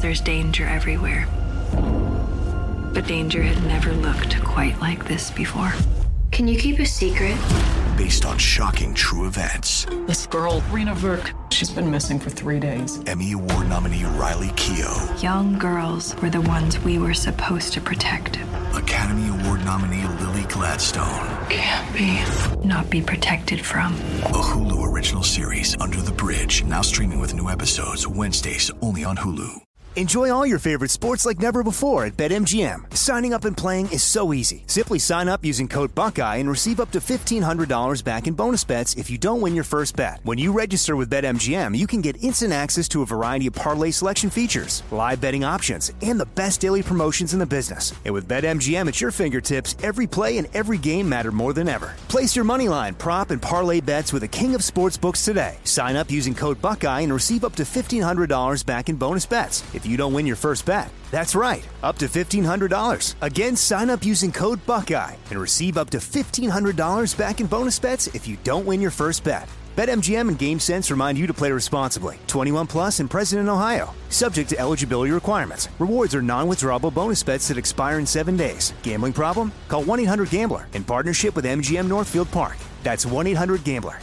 there's danger everywhere. But danger had never looked quite like this before. Can you keep a secret? Based on shocking true events. This girl, Rena Verk, she's been missing for 3 days. Emmy Award nominee Riley Keough. Young girls were the ones we were supposed to protect. Academy Award nominee Lily Gladstone. Can't be. Not be protected from. A Hulu original series, Under the Bridge, now streaming with new episodes Wednesdays only on Hulu. Enjoy all your favorite sports like never before at BetMGM. Signing up and playing is so easy. Simply sign up using code Buckeye and receive up to $1,500 back in bonus bets if you don't win your first bet. When you register with BetMGM, you can get instant access to a variety of parlay selection features, live betting options, and the best daily promotions in the business. And with BetMGM at your fingertips, every play and every game matter more than ever. Place your moneyline, prop, and parlay bets with the king of sportsbooks today. Sign up using code Buckeye and receive up to $1,500 back in bonus bets if you don't win your first bet. That's right, up to $1,500. Again, sign up using code Buckeye and receive up to $1,500 back in bonus bets if you don't win your first bet. BetMGM and GameSense remind you to play responsibly. 21 plus and present in Ohio. Subject to eligibility requirements. Rewards are non-withdrawable bonus bets that expire in 7 days. Gambling problem? Call 1-800-GAMBLER in partnership with MGM Northfield Park. That's 1-800-GAMBLER.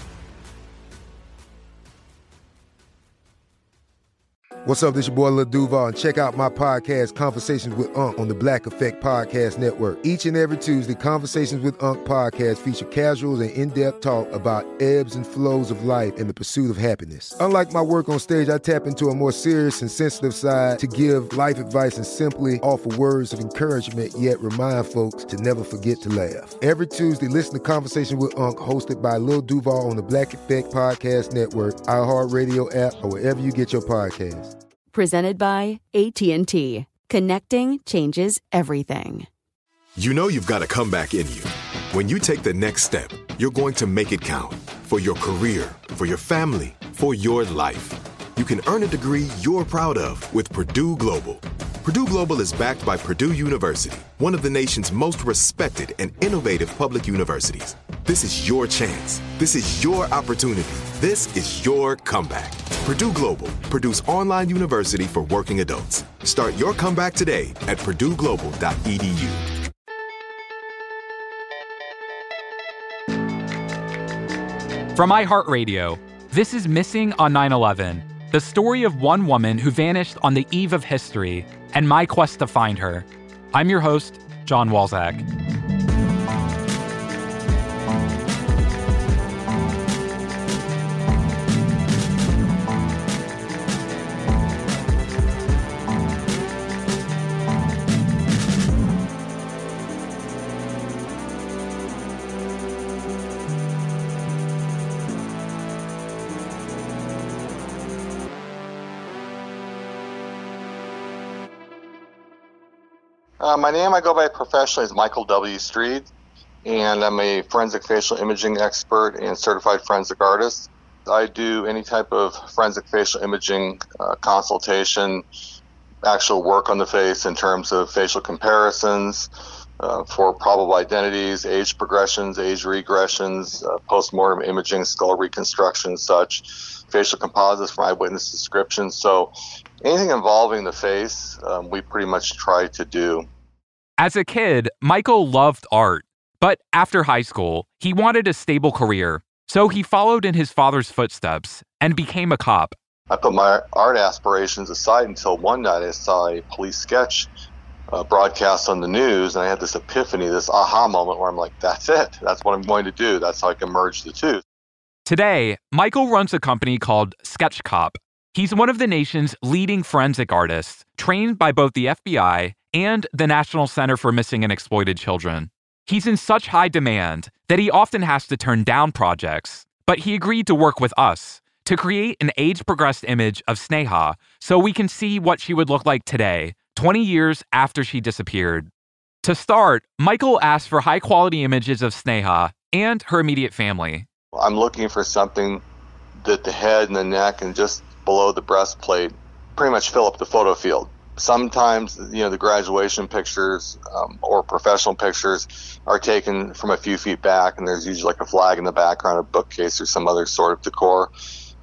What's up, this your boy Lil Duval, and check out my podcast, Conversations with Unc, on the Black Effect Podcast Network. Each and every Tuesday, Conversations with Unc podcast feature casuals and in-depth talk about ebbs and flows of life and the pursuit of happiness. Unlike my work on stage, I tap into a more serious and sensitive side to give life advice and simply offer words of encouragement, yet remind folks to never forget to laugh. Every Tuesday, listen to Conversations with Unc, hosted by Lil Duval on the Black Effect Podcast Network, iHeartRadio app, or wherever you get your podcasts. Presented by AT&T. Connecting changes everything. You know you've got a comeback in you. When you take the next step, you're going to make it count. For your career, for your family, for your life. You can earn a degree you're proud of with Purdue Global. Purdue Global is backed by Purdue University, one of the nation's most respected and innovative public universities. This is your chance. This is your opportunity. This is your comeback. Purdue Global, Purdue's online university for working adults. Start your comeback today at purdueglobal.edu. From iHeartRadio, this is Missing on 9/11, the story of one woman who vanished on the eve of history and my quest to find her. I'm your host, John Walzak. My name I go by professionally is Michael W. Street, and I'm a forensic facial imaging expert and certified forensic artist. I do any type of forensic facial imaging consultation, actual work on the face in terms of facial comparisons for probable identities, age progressions, age regressions, post-mortem imaging, skull reconstruction, such, facial composites for eyewitness descriptions. So anything involving the face, we pretty much try to do. As a kid, Michael loved art, but after high school, he wanted a stable career, so he followed in his father's footsteps and became a cop. I put my art aspirations aside until one night I saw a police sketch broadcast on the news, and I had this epiphany, this aha moment where I'm like, that's it. That's what I'm going to do. That's how I can merge the two. Today, Michael runs a company called Sketch Cop. He's one of the nation's leading forensic artists, trained by both the FBI and the National Center for Missing and Exploited Children. He's in such high demand that he often has to turn down projects, but he agreed to work with us to create an age-progressed image of Sneha so we can see what she would look like today, 20 years after she disappeared. To start, Michael asked for high-quality images of Sneha and her immediate family. I'm looking for something that the head and the neck and just below the breastplate pretty much fill up the photo field. Sometimes, the graduation pictures or professional pictures are taken from a few feet back, and there's usually like a flag in the background, a bookcase, or some other sort of decor.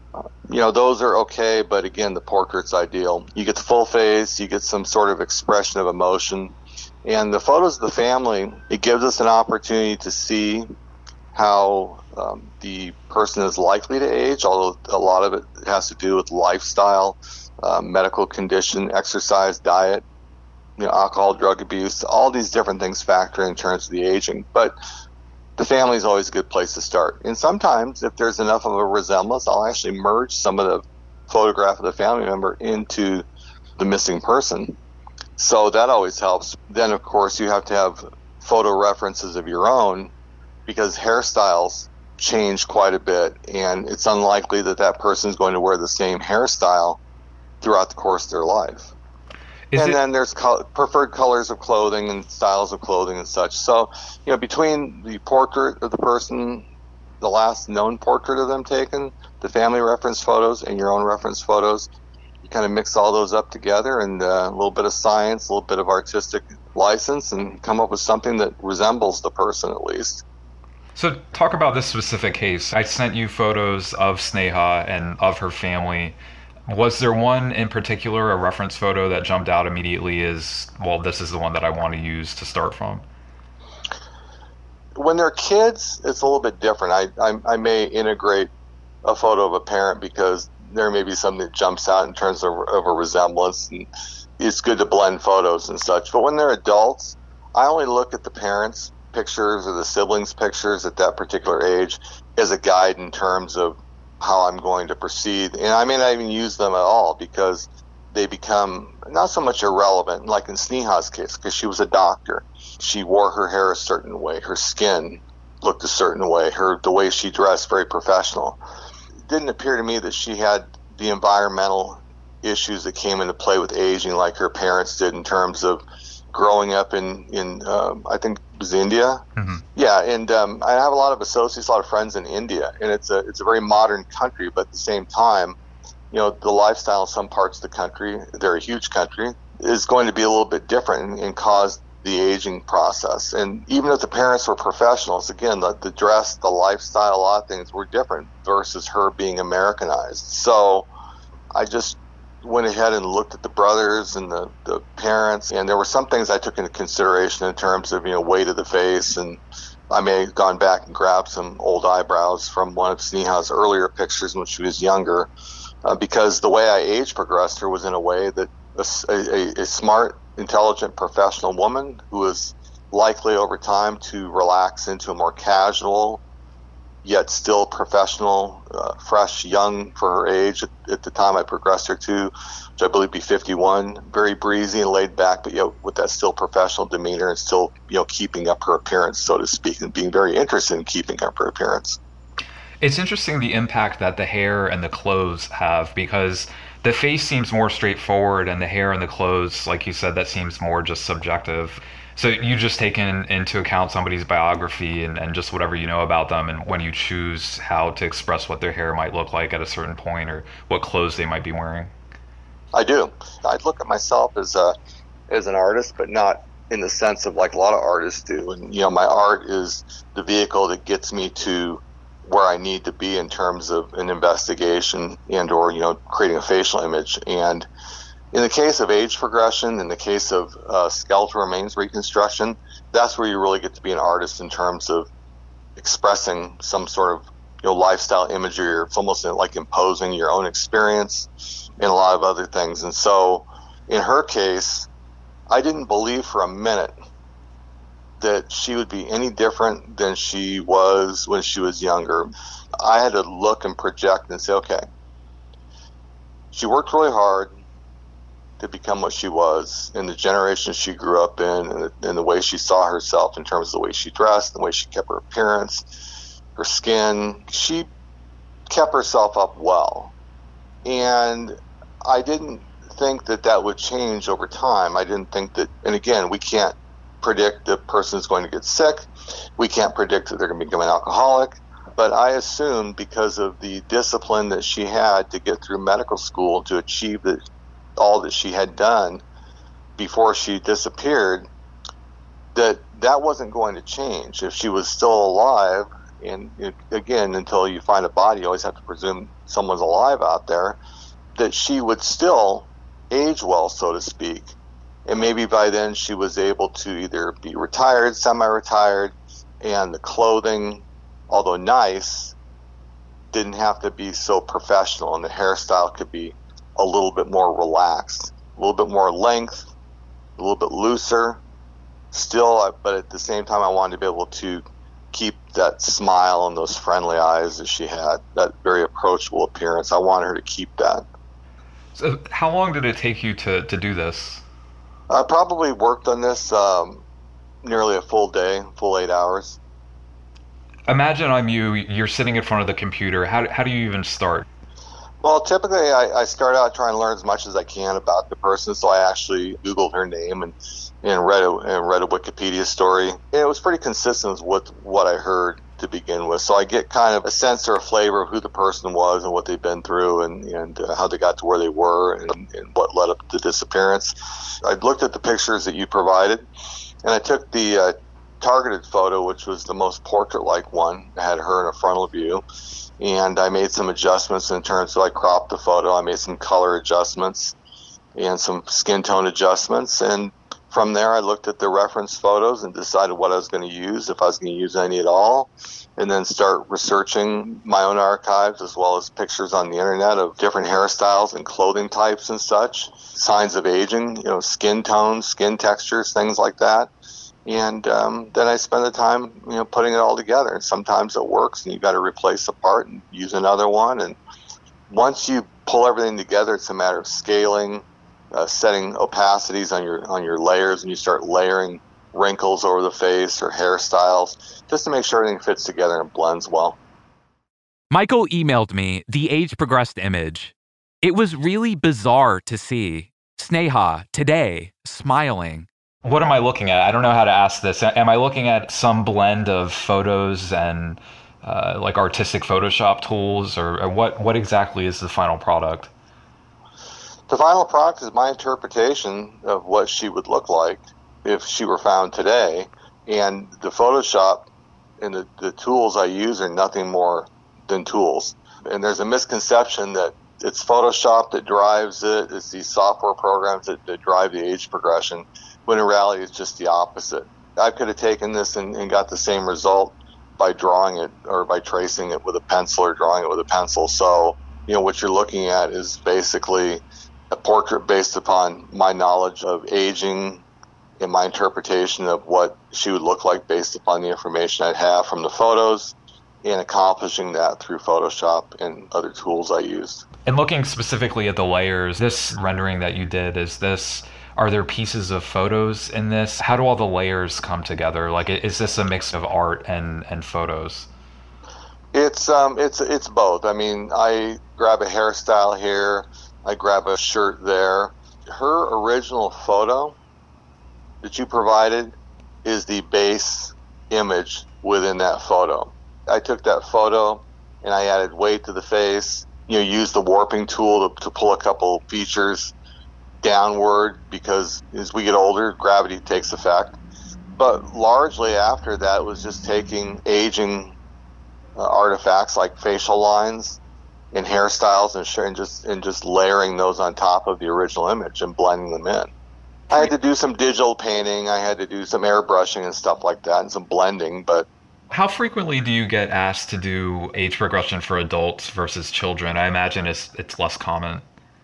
those are okay, but again, the portrait's ideal. You get the full face, you get some sort of expression of emotion. And the photos of the family, it gives us an opportunity to see how the person is likely to age, although a lot of it has to do with lifestyle, medical condition, exercise, diet, alcohol, drug abuse. All these different things factor in terms of the aging. But the family is always a good place to start. And sometimes, if there's enough of a resemblance, I'll actually merge some of the photograph of the family member into the missing person. So that always helps. Then, of course, you have to have photo references of your own, because hairstyles change quite a bit, and it's unlikely that that person is going to wear the same hairstyle throughout the course of their life. Then there's preferred colors of clothing and styles of clothing and such. So, between the portrait of the person, the last known portrait of them taken, the family reference photos, and your own reference photos, you kind of mix all those up together, and a little bit of science, a little bit of artistic license, and come up with something that resembles the person at least. So talk about this specific case. I sent you photos of Sneha and of her family. Was there one in particular, a reference photo that jumped out immediately as, well, this is the one that I want to use to start from? When they're kids, it's a little bit different. I may integrate a photo of a parent because there may be something that jumps out in terms of a resemblance, and it's good to blend photos and such. But when they're adults, I only look at the parents' pictures or the siblings' pictures at that particular age as a guide in terms of how I'm going to proceed. And I may not even use them at all because they become not so much irrelevant, like in Sneha's case, because she was a doctor. She wore her hair a certain way. Her skin looked a certain way. The way she dressed, very professional. It didn't appear to me that she had the environmental issues that came into play with aging like her parents did in terms of growing up in I think it was India. Mm-hmm. Yeah, and I have a lot of associates, a lot of friends in India, and it's a very modern country, but at the same time, the lifestyle in some parts of the country, they're a huge country, is going to be a little bit different and cause the aging process. And even if the parents were professionals, again, the dress, the lifestyle, a lot of things were different versus her being Americanized. So I just went ahead and looked at the brothers and the parents, and there were some things I took into consideration in terms of weight of the face, and I may have gone back and grabbed some old eyebrows from one of Sneha's earlier pictures when she was younger, because the way I age progressed her was in a way that a smart, intelligent, professional woman who was likely over time to relax into a more casual yet still professional, fresh, young for her age at the time I progressed her to, which I believe be 51, very breezy and laid back, but with that still professional demeanor and still keeping up her appearance, so to speak, and being very interested in keeping up her appearance. It's interesting the impact that the hair and the clothes have, because the face seems more straightforward and the hair and the clothes, like you said, that seems more just subjective. So you just take into account somebody's biography and just whatever you know about them, and when you choose how to express what their hair might look like at a certain point or what clothes they might be wearing? I do. I look at myself as an artist, but not in the sense of like a lot of artists do. And, my art is the vehicle that gets me to where I need to be in terms of an investigation and or, creating a facial image. And in the case of age progression, in the case of skeletal remains reconstruction, that's where you really get to be an artist in terms of expressing some sort of lifestyle imagery. It's almost like imposing your own experience and a lot of other things. And so in her case, I didn't believe for a minute that she would be any different than she was when she was younger. I had to look and project and say, okay, she worked really hard to become what she was in the generation she grew up in, and the way she saw herself in terms of the way she dressed, the way she kept her appearance, her skin. She kept herself up well. And I didn't think that would change over time. I didn't think that, and again, we can't predict the person's going to get sick. We can't predict that they're going to become an alcoholic. But I assumed because of the discipline that she had to get through medical school to achieve all that she had done before she disappeared, that wasn't going to change. If she was still alive, and again, until you find a body, you always have to presume someone's alive out there, that she would still age well, so to speak. And maybe by then she was able to either be retired, semi-retired, and the clothing, although nice, didn't have to be so professional, and the hairstyle could be a little bit more relaxed, a little bit more length, a little bit looser. Still, but at the same time, I wanted to be able to keep that smile and those friendly eyes that she had, that very approachable appearance. I wanted her to keep that. So how long did it take you to do this? I probably worked on this nearly a full day, full 8 hours. Imagine I'm you, you're sitting in front of the computer. How do you even start? Well, typically I start out trying to learn as much as I can about the person, so I actually Googled her name and read a Wikipedia story. And it was pretty consistent with what I heard to begin with, so I get kind of a sense or a flavor of who the person was and what they've been through and how they got to where they were and what led up to the disappearance. I looked at the pictures that you provided, and I took the targeted photo, which was the most portrait-like one. I had her in a frontal view, and I made some adjustments in terms of I cropped the photo. I made some color adjustments and some skin tone adjustments, and from there I looked at the reference photos and decided what I was going to use, if I was going to use any at all, and then start researching my own archives as well as pictures on the internet of different hairstyles and clothing types and such, signs of aging, skin tones, skin textures, things like that. And then I spend the time, putting it all together. And sometimes it works, and you've got to replace a part and use another one. And once you pull everything together, it's a matter of scaling, setting opacities on your layers, and you start layering wrinkles over the face or hairstyles just to make sure everything fits together and blends well. Michael emailed me the age-progressed image. It was really bizarre to see. Sneha, today, smiling. What am I looking at? I don't know how to ask this. Am I looking at some blend of photos and like artistic Photoshop tools, or what exactly is the final product? The final product is my interpretation of what she would look like if she were found today. And the Photoshop and the tools I use are nothing more than tools. And there's a misconception that it's Photoshop that drives it, it's these software programs that drive the age progression, when in reality it's just the opposite. I could have taken this and got the same result by drawing it or by tracing it with a pencil or drawing it with a pencil. So, what you're looking at is basically a portrait based upon my knowledge of aging and my interpretation of what she would look like based upon the information I'd have from the photos, and accomplishing that through Photoshop and other tools I used. And looking specifically at the layers, this rendering that you did, are there pieces of photos in this? How do all the layers come together? Like, is this a mix of art and photos? It's both. I mean, I grab a hairstyle here, I grab a shirt there. Her original photo that you provided is the base image within that photo. I took that photo and I added weight to the face, used the warping tool to pull a couple features downward, because as we get older, gravity takes effect. But largely after that, it was just taking aging artifacts like facial lines and hairstyles and just layering those on top of the original image and blending them in. I had to do some digital painting, I had to do some airbrushing and stuff like that, and some blending. But how frequently do you get asked to do age progression for adults versus children? I imagine it's less common.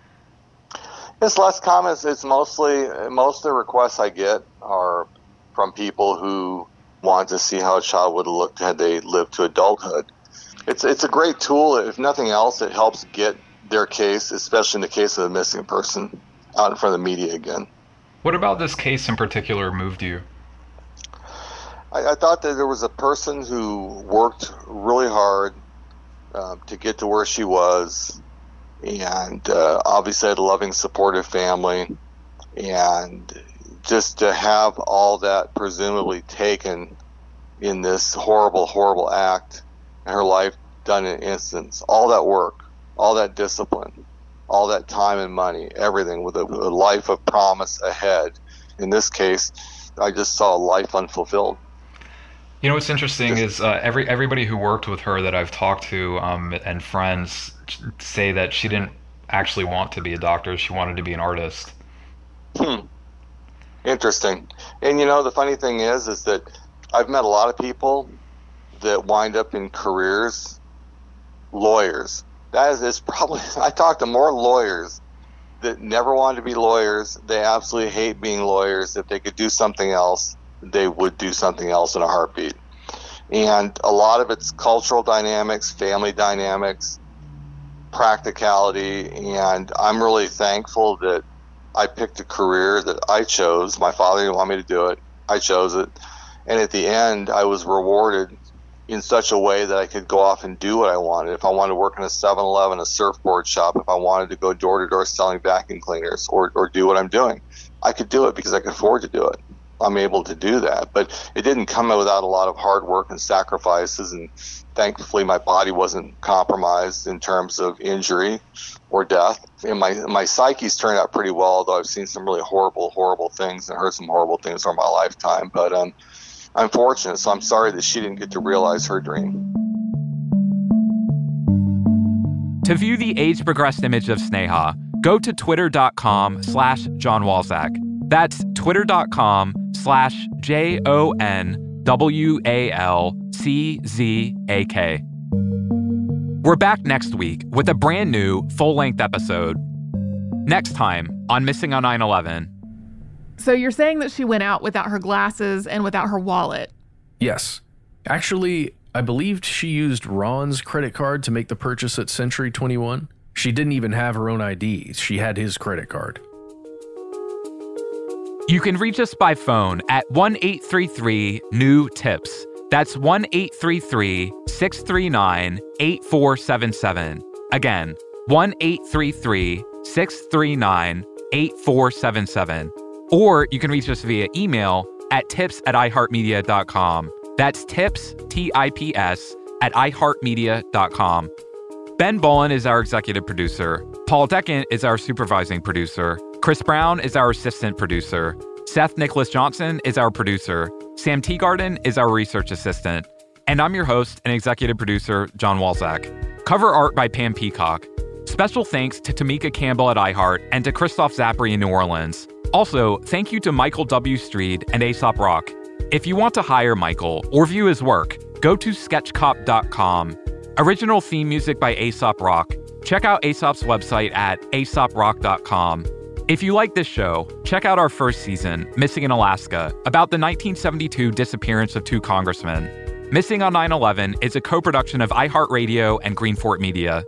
It's less common. It's most of the requests I get are from people who want to see how a child would have looked had they lived to adulthood. It's a great tool. If nothing else, it helps get their case, especially in the case of a missing person, out in front of the media again. What about this case in particular moved you? I thought that there was a person who worked really hard to get to where she was, and obviously had a loving, supportive family, and just to have all that presumably taken in this horrible, horrible act, and her life done in an instance, all that work, all that discipline, all that time and money, everything, with a life of promise ahead. In this case, I just saw a life unfulfilled. You know what's interesting is everybody who worked with her that I've talked to and friends say that she didn't actually want to be a doctor. She wanted to be an artist. Interesting. And the funny thing is that I've met a lot of people that wind up in careers, lawyers. That is probably, I talked to more lawyers that never wanted to be lawyers. They absolutely hate being lawyers. If they could do something else, they would do something else in a heartbeat. And a lot of it's cultural dynamics, family dynamics, practicality, and I'm really thankful that I picked a career that I chose. My father didn't want me to do it. I chose it. And at the end, I was rewarded in such a way that I could go off and do what I wanted. If I wanted to work in a 7-Eleven, a surfboard shop, if I wanted to go door-to-door selling vacuum cleaners or do what I'm doing, I could do it because I could afford to do it. I'm able to do that. But it didn't come without a lot of hard work and sacrifices, and thankfully my body wasn't compromised in terms of injury or death. And my psyche's turned out pretty well, although I've seen some really horrible things and heard some horrible things over my lifetime. But I'm fortunate, so I'm sorry that she didn't get to realize her dream. To view the age-progressed image of Sneha, go to twitter.com/John Walczak. That's twitter.com/JONWALCZAK. We're back next week with a brand new full-length episode. Next time on Missing on 9/11. So you're saying that she went out without her glasses and without her wallet? Yes. Actually, I believed she used Ron's credit card to make the purchase at Century 21. She didn't even have her own ID. She had his credit card. You can reach us by phone at 1-833-NEW-TIPS. That's 1-833-639-8477. Again, 1-833-639-8477. Or you can reach us via email at tips@iheartmedia.com. That's tips, T-I-P-S, @iheartmedia.com. Ben Bolin is our executive producer. Paul Deckent is our supervising producer. Chris Brown is our assistant producer. Seth Nicholas Johnson is our producer. Sam Teagarden is our research assistant. And I'm your host and executive producer, John Walczak. Cover art by Pam Peacock. Special thanks to Tamika Campbell at iHeart and to Christoph Zapri in New Orleans. Also, thank you to Michael W. Streed and Aesop Rock. If you want to hire Michael or view his work, go to sketchcop.com. Original theme music by Aesop Rock. Check out Aesop's website at aesoprock.com. If you like this show, check out our first season, Missing in Alaska, about the 1972 disappearance of 2 congressmen. Missing on 9/11 is a co-production of iHeartRadio and Greenfort Media.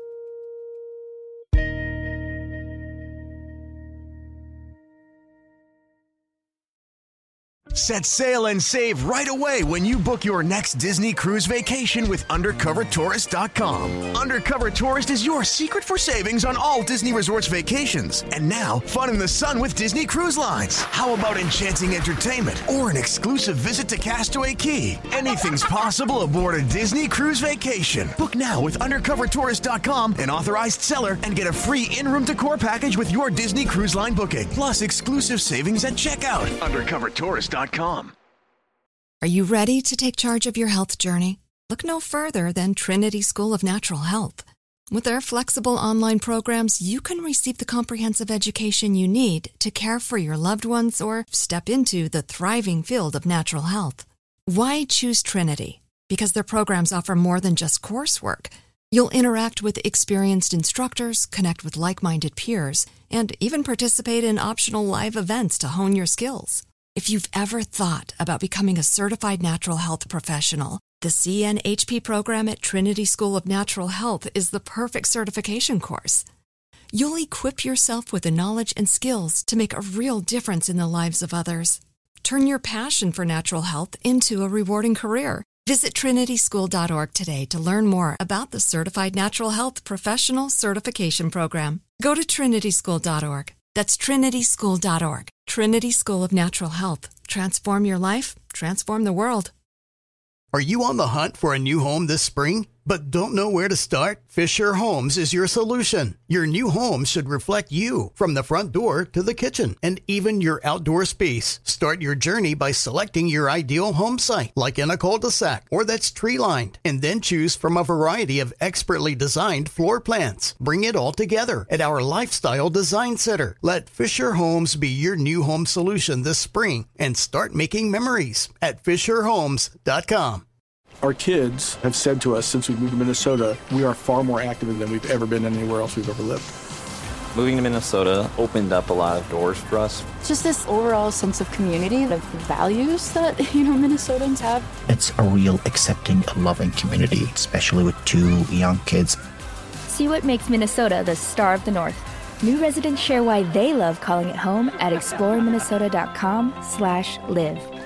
Set sail and save right away when you book your next Disney cruise vacation with UndercoverTourist.com. Undercover Tourist is your secret for savings on all Disney Resorts vacations. And now, fun in the sun with Disney Cruise Lines. How about enchanting entertainment or an exclusive visit to Castaway Cay? Anything's possible aboard a Disney cruise vacation. Book now with UndercoverTourist.com, an authorized seller, and get a free in-room decor package with your Disney Cruise Line booking. Plus exclusive savings at checkout. UndercoverTourist.com. Are you ready to take charge of your health journey? Look no further than Trinity School of Natural Health. With their flexible online programs, you can receive the comprehensive education you need to care for your loved ones or step into the thriving field of natural health. Why choose Trinity? Because their programs offer more than just coursework. You'll interact with experienced instructors, connect with like-minded peers, and even participate in optional live events to hone your skills. If you've ever thought about becoming a certified natural health professional, the CNHP program at Trinity School of Natural Health is the perfect certification course. You'll equip yourself with the knowledge and skills to make a real difference in the lives of others. Turn your passion for natural health into a rewarding career. Visit trinityschool.org today to learn more about the Certified Natural Health Professional Certification Program. Go to trinityschool.org. That's trinityschool.org. Trinity School of Natural Health. Transform your life, transform the world. Are you on the hunt for a new home this spring? but don't know where to start? Fisher Homes is your solution. Your new home should reflect you, from the front door to the kitchen, and even your outdoor space. Start your journey by selecting your ideal home site, like in a cul-de-sac or that's tree-lined, and then choose from a variety of expertly designed floor plans. Bring it all together at our Lifestyle Design Center. Let Fisher Homes be your new home solution this spring and start making memories at FisherHomes.com. Our kids have said to us since we moved to Minnesota, we are far more active than we've ever been anywhere else we've ever lived. Moving to Minnesota opened up a lot of doors for us. Just this overall sense of community, of values that, Minnesotans have. It's a real accepting, loving community, especially with 2 young kids. See what makes Minnesota the star of the North. New residents share why they love calling it home at exploreminnesota.com/live.